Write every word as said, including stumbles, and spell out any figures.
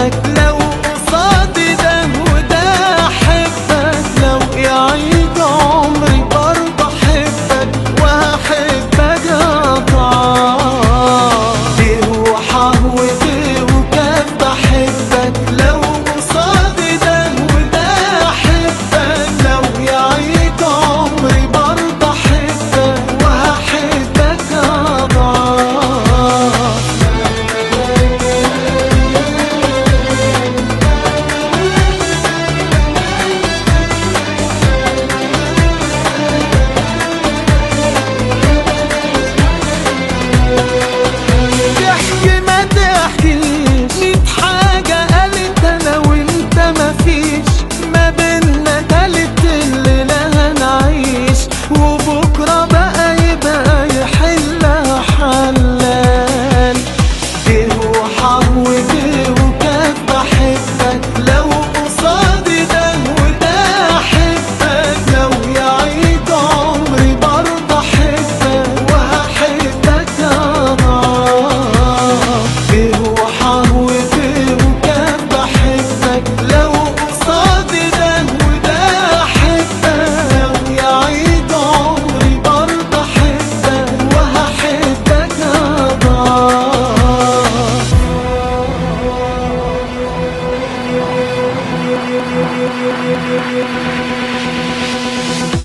احبك لو قصادي ده وده احبك لو يعيد عمري برضه احبك وهحبك اضعاف دي وحهوتي وكان بحبك لو قصادي ده وده احبك لو يعيد عمري برضه احبك وهحبك اضعاف تحكي ما تحكيش ميت حاجة قالت أنا وأنت مفيش ما بينا تالت الليلة هنعيش وبكرة بقى يبقى يحلها حلال دي وحهوتي